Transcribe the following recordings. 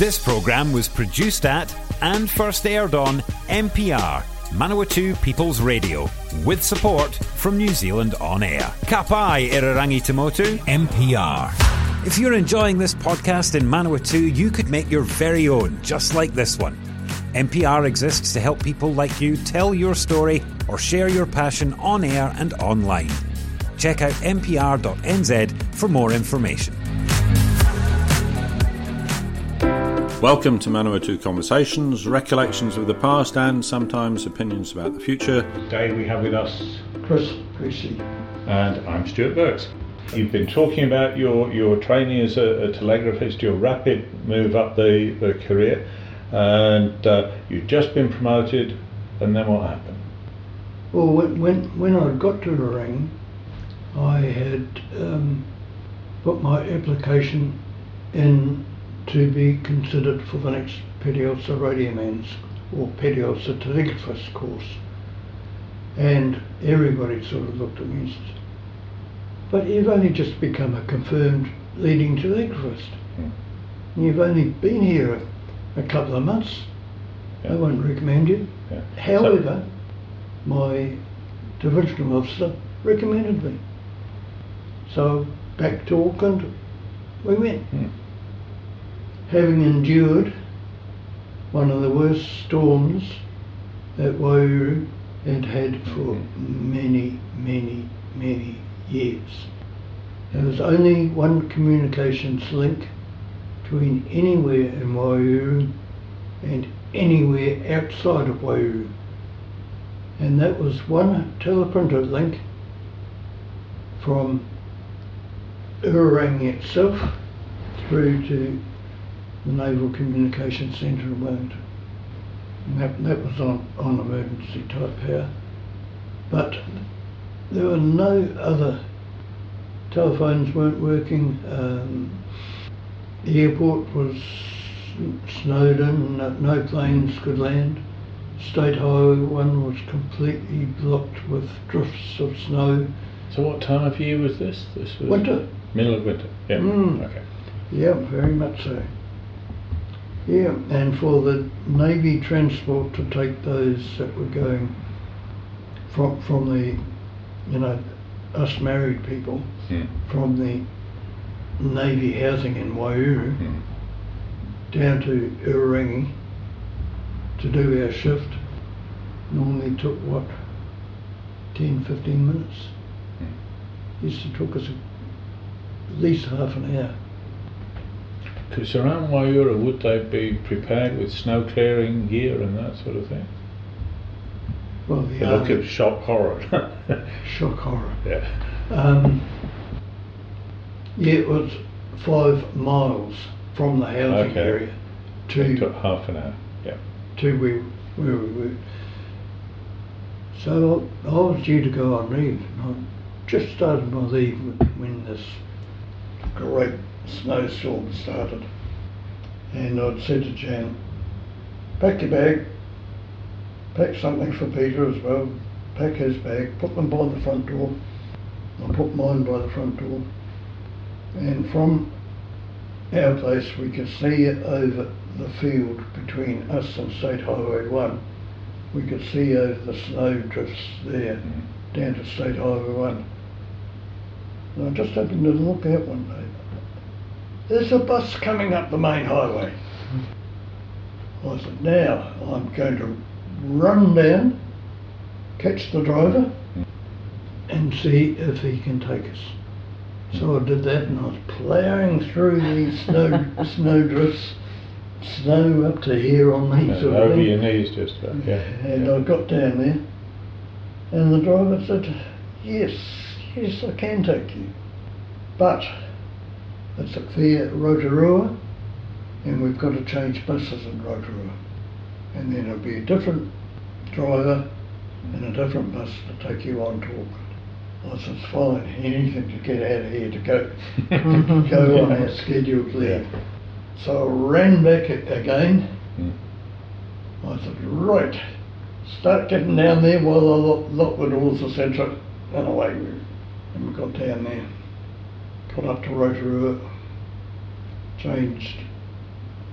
This programme was produced at and first aired on MPR, Manawatu People's Radio, with support from New Zealand On Air. Ka pai Irarangi Tamotu, MPR. If you're enjoying this podcast in Manawatu, you could make your very own, just like this one. MPR exists to help people like you tell your story or share your passion on air and online. Check out mpr.nz for more information. Welcome to Manawatu Conversations, recollections of the past and sometimes opinions about the future. Today we have with us Chris Creasy. And I'm Stuart Burks. You've been talking about your training as a telegraphist, your rapid move up the career, and you've just been promoted, and then what happened? Well, when I got to the ring, I had put my application in to be considered for the next Petty Officer Radioman's or Petty Officer Telegraphist course, and everybody sort of looked at me and said, but you've only just become a confirmed leading telegraphist. You've only been here a couple of months. I won't recommend you. However, my divisional officer recommended me. So back to Auckland we went. Having endured one of the worst storms that Waihuru had for many, many, many years. There was only one communications link between anywhere in Waihuru and anywhere outside of Waihuru, and that was one teleprinter link from Urarangi itself through to the Naval Communications Centre in Wellington. And that was on emergency type power. But there were no other, telephones weren't working, the airport was snowed in, no planes could land. State Highway 1 was completely blocked with drifts of snow. So what time of year was this? This was winter. Middle of winter. Yeah. Okay. Yeah, very much so. Yeah, and for the Navy transport to take those that were going from the, us married people, from the Navy housing in Waihuru down to Urarangi to do our shift, normally took 10-15 minutes. Used to took us at least half an hour. Because around Waihuru, would they be prepared with snow clearing gear and that sort of thing? Well, they look at shock horror. Shock horror. Yeah. It was 5 miles from the housing area to. It took half an hour. Yeah. To where we were. So I was due to go on leave. I just started my leave when this great snowstorm started, and I'd said to Jan, pack your bag, pack something for Peter as well, pack his bag, put them by the front door. I put mine by the front door, and from our place we could see over the field between us and State Highway 1. We could see over the snow drifts there down to State Highway 1. And I just happened to look out one day. There's a bus coming up the main highway. I said, now I'm going to run down, catch the driver and see if he can take us. So I did that, and I was ploughing through these snow drifts, snow up to here on me. Over your knees just about, yeah. And I got down there, and the driver said, yes, I can take you, but it's at Fair Rotorua, and we've got to change buses in Rotorua, and then it'll be a different driver and a different bus to take you on to Auckland. I said, it's fine, anything to get out of here to go on our scheduled leave. So I ran back again. I said, right, start getting down there while I lock the doors, etc. And away we went. And we got down there, got up to Rotorua, changed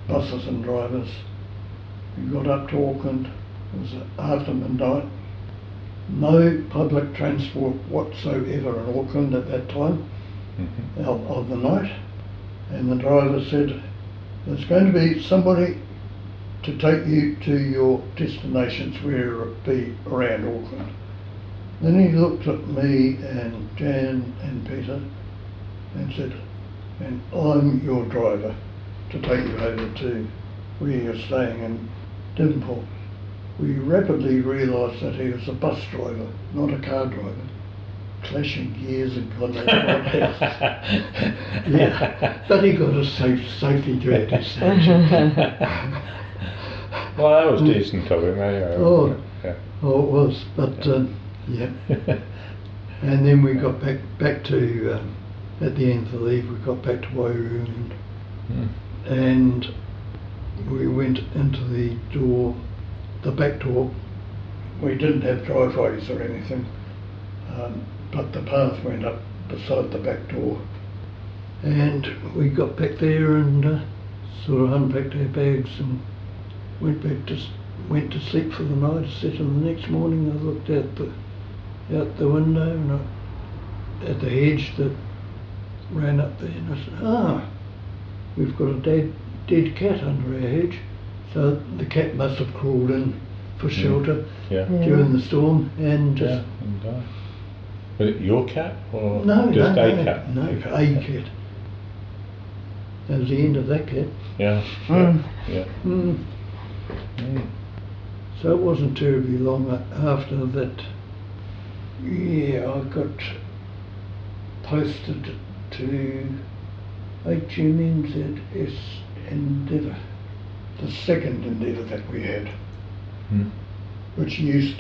buses and drivers. We got up to Auckland, it was after midnight. No public transport whatsoever in Auckland at that time of the night. And the driver said, there's going to be somebody to take you to your destinations, where it be around Auckland. Then he looked at me and Jan and Peter and said, and I'm your driver to take you over to where you're staying in Devonport. We rapidly realised that he was a bus driver, not a car driver. Clashing gears and God knows what else. Yeah, but he got us safely to our destination. Well, that was decent of him anyway. Oh, yeah. Oh, it was, but yeah. And then we got back to at the end of the leave, we got back to Wairau and we went into the door, the back door. We didn't have driveways or anything, but the path went up beside the back door. And we got back there and sort of unpacked our bags and went to sleep for the night. Set in the next morning, I looked out the window and at the hedge that ran up there, and I said, we've got a dead cat under our hedge. So the cat must have crawled in for shelter during the storm and just... and died. Was it your cat or a cat? No, a cat. That was the end of that cat. Yeah. So it wasn't terribly long after that. Yeah, I got posted to HMNZS Endeavour, the second Endeavour that we had, which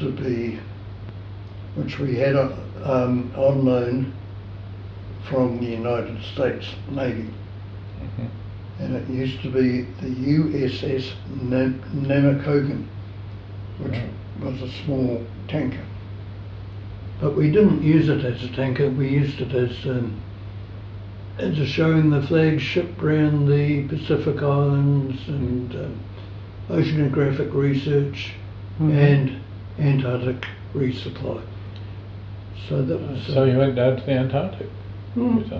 we had on loan from the United States Navy. And it used to be the USS Namakogan, which was a small tanker. But we didn't use it as a tanker, we used it as a showing the flagship around the Pacific Islands and oceanographic research and Antarctic resupply. So that was... So you went down to the Antarctic? Yep.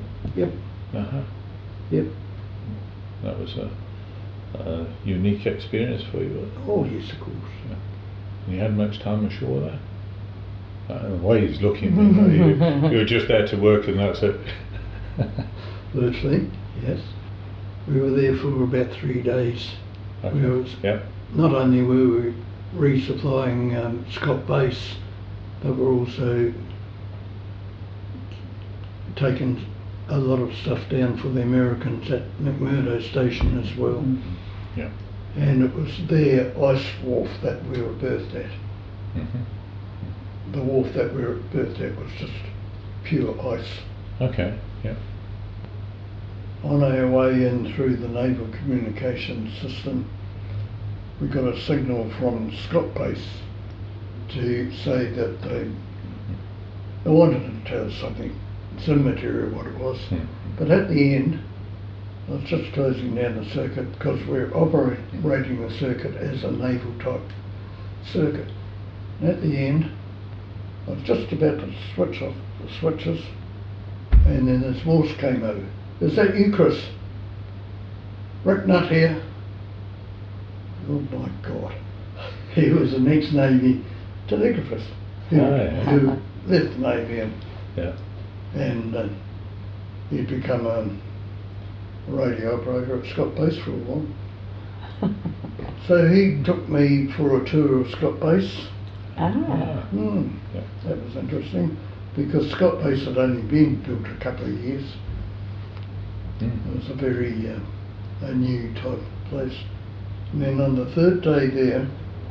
Yep. That was a unique experience for you. Oh yes, of course. Yeah. And you had much time ashore there? The way he's looking, you were just there to work and that's it. Virtually, yes. We were there for about 3 days. Okay. Not only were we resupplying Scott Base, but we're also taking a lot of stuff down for the Americans at McMurdo Station as well. Yeah. And it was their ice wharf that we were berthed at. The wharf that we were berthed at was just pure ice. Okay, yeah. On our way in through the naval communications system, we got a signal from Scott Base to say that they wanted to tell us something. It's immaterial what it was. But at the end, I was just closing down the circuit because we're operating the circuit as a naval type circuit. And at the end, I was just about to switch off the switches, and then this voice came over. Is that you, Chris? Rick Nutt here. Oh my God. He was an ex-Navy telegraphist who left the Navy and he'd become a radio operator at Scott Base for a while. So he took me for a tour of Scott Base. That was interesting because Scott Base had only been built a couple of years. It was a very a new type of place. And then on the third day there,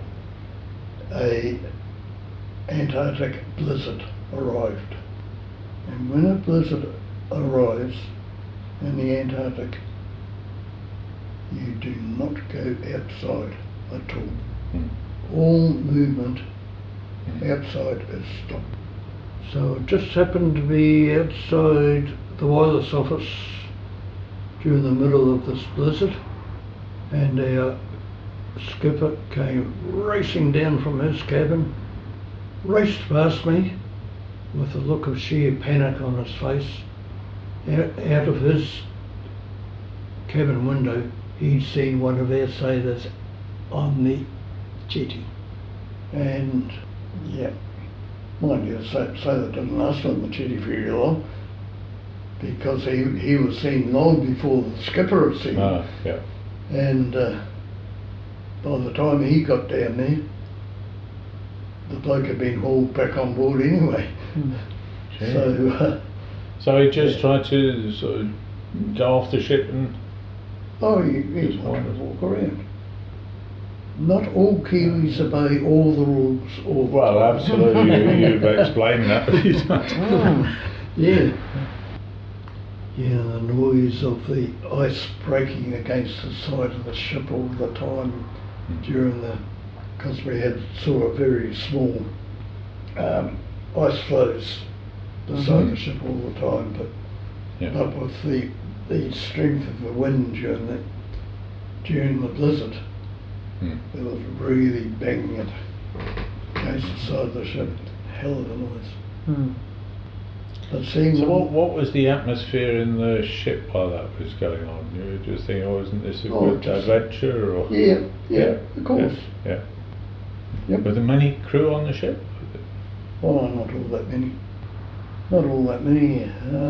a Antarctic blizzard arrived. And when a blizzard arrives in the Antarctic, you do not go outside at all. All movement outside is stopped. So it just happened to be outside the wireless office during the middle of this blizzard, and our skipper came racing down from his cabin, raced past me with a look of sheer panic on his face. Out of his cabin window, he'd seen one of our sailors on the jetty. And yeah, mind you, the sailor didn't last on the jetty very long, because he was seen long before the skipper had seen him. Yeah. And by the time he got down there, the bloke had been hauled back on board anyway. So he just tried to sort of go off the ship and... he wanted to walk around. Not all Kiwis obey all the rules all the Well, time. absolutely, you've explained that a few times. Yeah. Yeah, the noise of the ice breaking against the side of the ship all the time because we had sort of very small ice floes beside the ship all the time, but with the strength of the wind during the blizzard, it was really banging it against the side of the ship. Hell of a noise. But seeing So what was the atmosphere in the ship while that was going on? You were just thinking, isn't this a good adventure? Or yeah, of course. Yeah. Yep. Were there many crew on the ship? Oh, not all that many. Not all that many.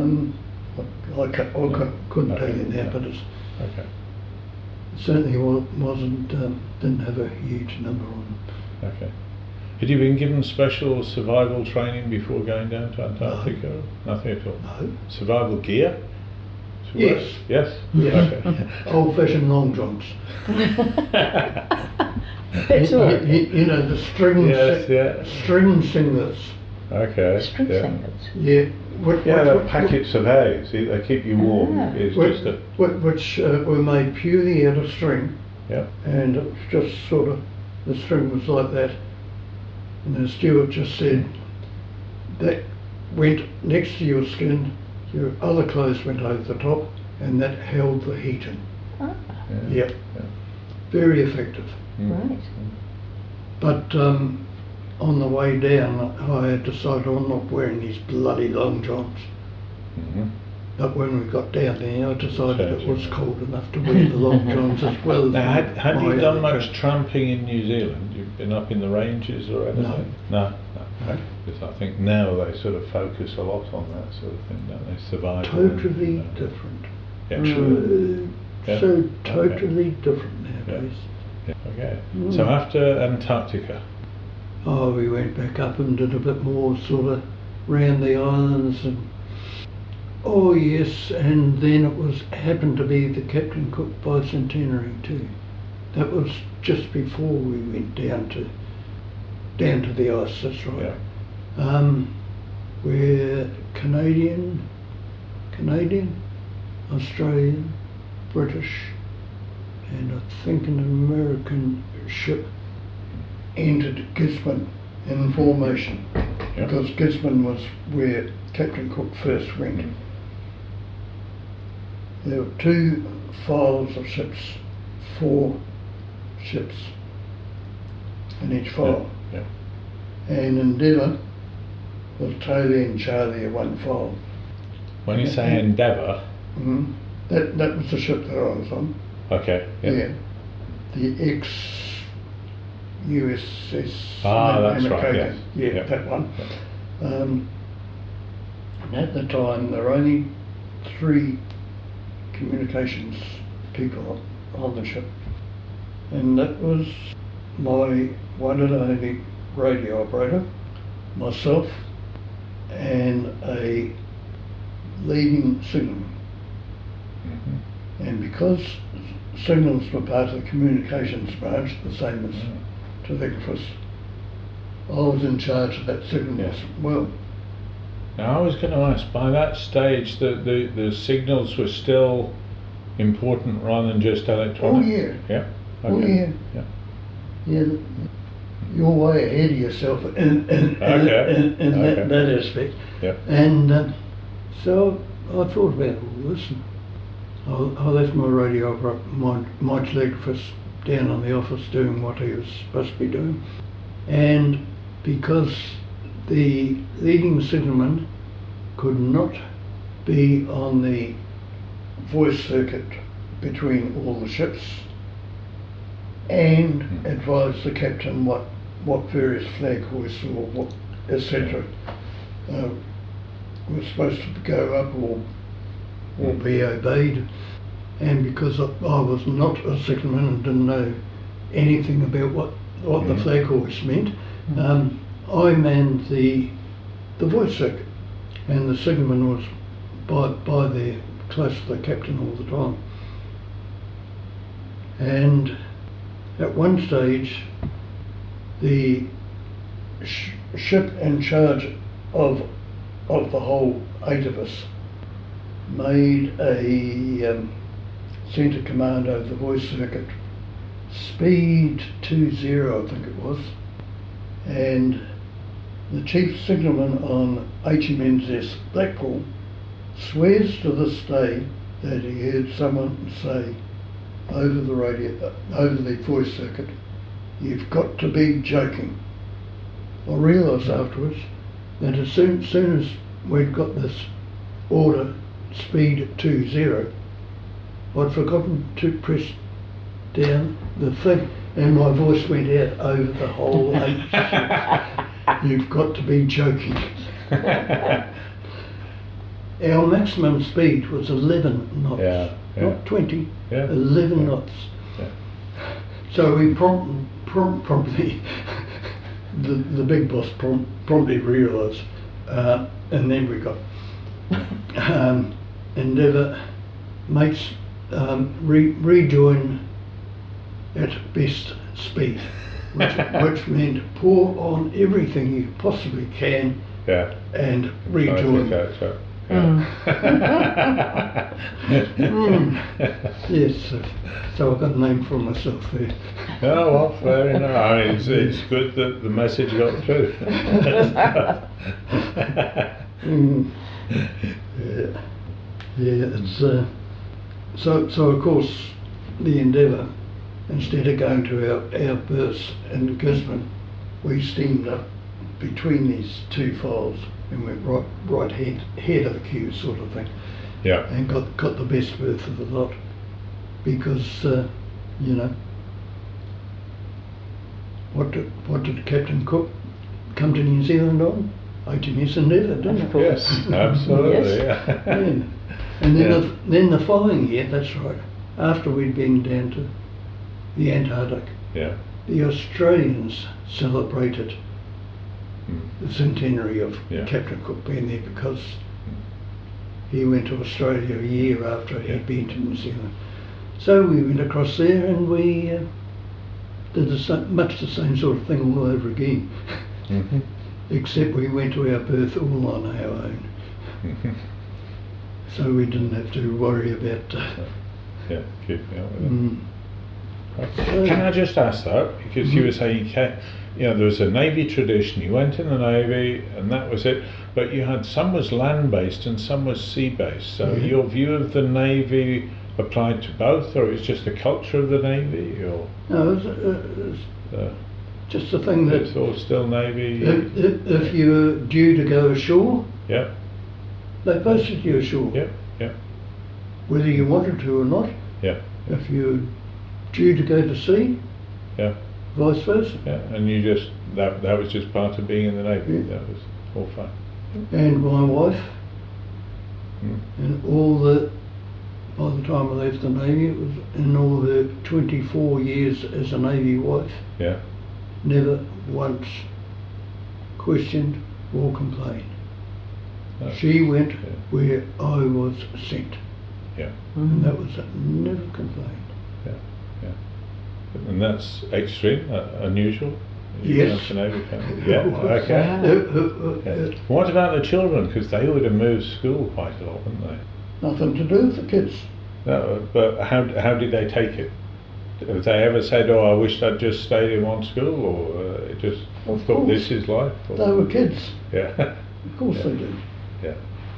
I couldn't tell you that, but it certainly wasn't. Didn't have a huge number on it. Okay. Had you been given special survival training before going down to Antarctica? No. Nothing at all? No. Survival gear? Yes. Yes? Yes. Okay. Old-fashioned long johns. That's all right. You know, the string string singlets. Okay. String singlets. Yeah. The packets of hay, see, they keep you warm. It's just a... Which were made purely out of string. Yeah. And it was just sort of, the string was like that. And the steward just said, that went next to your skin, your other clothes went over the top, and that held the heat in. Ah. Yep. Yeah. Very effective. Right. But on the way down, I had decided I'm not wearing these bloody long johns. But when we got down there, I decided it was cold enough to wear the long johns as well. Now, had you done much coat. tramping in New Zealand? You've been up in the ranges or anything? No. Because I think now they sort of focus a lot on that sort of thing, don't they? Survival. Totally different. Yeah. So totally different nowadays. Yeah. Okay. So after Antarctica? Oh, we went back up and did a bit more sort of round the islands and oh yes, and then it happened to be the Captain Cook bicentenary too. That was just before we went down to the ice. That's right. Yeah. We're Canadian, Australian, British, and I think an American ship entered Gisborne in formation because Gisborne was where Captain Cook first went. There were 2 files of ships, 4 ships in each file. Yeah. And Endeavour was totally in charge of 1 file. When you say Endeavour... That was the ship that I was on. Okay. Yeah. The ex-USS... that's right, yes. Yeah, that one. And at the time, there were only 3 communications people on the ship. And that was my one and only radio operator, myself, and a leading signalman. And because signals were part of the communications branch, the same as telegraphers, I was in charge of that signal as well. Now I was going to ask, by that stage the signals were still important rather than just electronic? Oh yeah. Yeah? Okay. Oh yeah. Yeah, you're way ahead of yourself in that aspect. Yeah. And so I thought about all this and I left my radiographer, my telegraphist down in the office doing what he was supposed to be doing, and because the leading signalman could not be on the voice circuit between all the ships and advise the captain what various flag hoists or what etc. Was supposed to go up or be obeyed, and because I was not a signalman and didn't know anything about what the flag hoist meant, I manned the voice circuit, and the signalman was by there close to the captain all the time. And at one stage, the ship in charge of the whole 8 of us made a centre command over the voice circuit, speed 20 I think it was, and the chief signalman on HMNS Blackpool swears to this day that he heard someone say over the radio, over the voice circuit, "You've got to be joking." I realised afterwards that as soon as we'd got this order, speed 20, I'd forgotten to press down the thing, and my voice went out over the whole H. "You've got to be joking." Our maximum speed was 11 knots, not 20, 11 knots. Yeah. So we promptly, the big boss promptly realised, and then we got Endeavour mates rejoin at best speed, which meant pour on everything you possibly can and rejoin. Yes, so I got a name for myself there. Oh, well, fair enough. I mean, it's good that the message got through. It's so of course the Endeavour, instead of going to our berths in Gisborne, we steamed up between these two files and went right head of the queue sort of thing. Yeah. And got the best berth of the lot, because what did Captain Cook come to New Zealand on? HMS Endeavour, didn't it? Yes, absolutely. Yes. Yeah. And then the following year, that's right, after we'd been down to the Antarctic, the Australians celebrated the centenary of Captain Cook being there, because he went to Australia a year after he'd been to New Zealand. So we went across there and we did much the same sort of thing all over again. Except we went to our berth all on our own. So we didn't have to worry about keeping up with it. Can I just ask that, because you were saying there was a Navy tradition, you went in the Navy and that was it, but you had some was land based and some was sea based, so your view of the Navy applied to both, or it was just the culture of the Navy, or? No, it was just the thing that it's all still Navy. If you're due to go ashore, they posted you ashore. Whether you wanted to or not. If you're due to go to sea, vice versa. And you just that was just part of being in the Navy. That was all fun. And my wife, and by the time I left the Navy, it was in all her 24 years as a Navy wife. Never once questioned or complained. She went where I was sent. And that was it. Never complained. And that's extreme, unusual. Yes. Okay. What about the children? Because they would have moved school quite a lot, wouldn't they? Nothing to do with the kids. No, but how did they take it? Have they ever said, "Oh, I wish I'd just stayed in one school," or just thought this is life? Or? They were kids. Of course they did.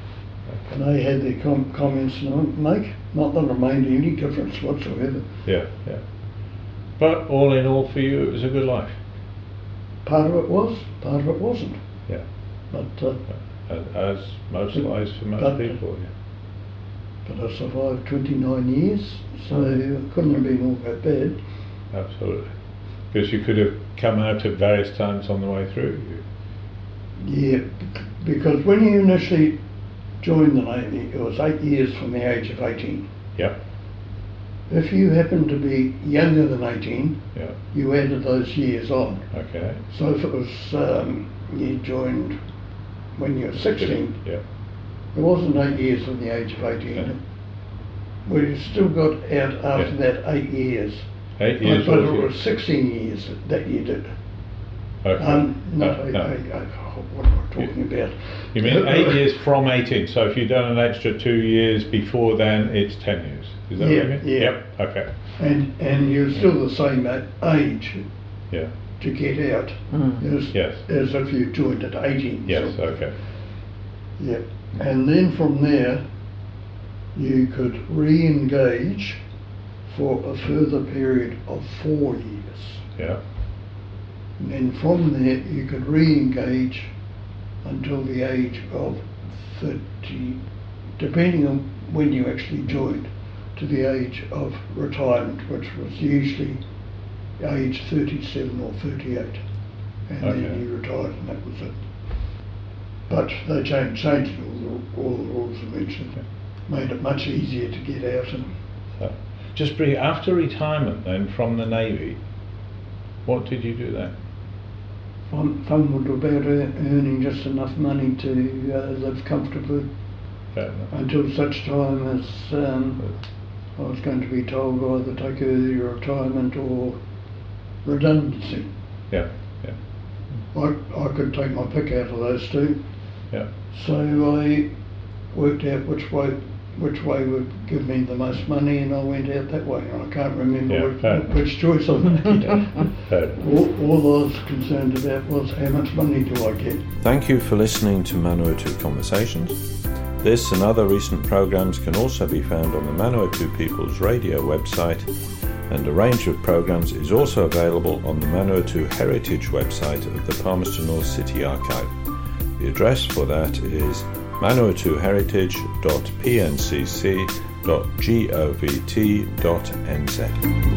Okay. And they had their comments to make. Not that it made any difference whatsoever. Yeah, yeah. But all in all, for you, it was a good life. Part of it was, part of it wasn't. Yeah. But As most lives for most but- people. Yeah. but I survived 29 years, so it couldn't have been all that bad. Absolutely. Because you could have come out at various times on the way through. Yeah, because when you initially joined the Navy, it was 8 years from the age of 18. Yeah. If you happened to be younger than 18, Yeah. you added those years on. Okay. So if it was you joined when you were 16, Yeah. it wasn't 8 years from the age of 18. Yeah. Well, you still got out after Yeah. that 8 years. 8 years. But was it it? was 16 years that you did. Okay. Not No, eight, no. what am I talking about? You mean 8 years from 18? So if you've done an extra 2 years before then, it's 10 years. Is that Yeah, what you mean? yeah. Yep. Okay. And you're still the same age Yeah. to get out Yes. as if you joined at 18. Yes. So, Okay. yeah. And then from there, you could re-engage for a further period of 4 years. Yeah. And then from there, you could re-engage until the age of 30, depending on when you actually joined, to the age of retirement, which was usually age 37 or 38. And Okay. then you retired and that was it. But they changed all the rules eventually. Made it much easier to get out. And So, just briefly, after retirement then from the Navy, what did you do then? fun would about earning just enough money to live comfortably Fair enough. until such time as I was going to be told either take early retirement or redundancy. Yeah. Yeah. I could take my pick out of those two, Yeah. so I worked out which way would give me the most money, and I went out that way. And I can't remember Yeah, fair. which choice I made. Fair enough. All I was concerned about was how much money do I get. Thank you for listening to Manawatu Conversations. This and other recent programs can also be found on the Manawatu People's Radio website, and a range of programs is also available on the Manawatu Heritage website of the Palmerston North City Archive. The address for that is manawatuheritage.pncc.govt.nz.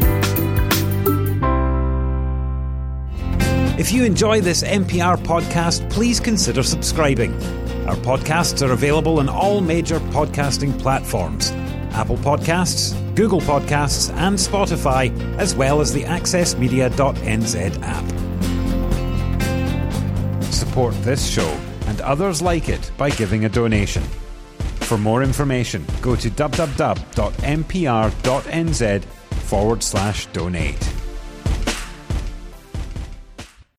If you enjoy this MPR podcast, please consider subscribing. Our podcasts are available on all major podcasting platforms: Apple Podcasts, Google Podcasts and Spotify, as well as the accessmedia.nz app. Support this show and others like it by giving a donation. For more information, go to www.mpr.nz/donate.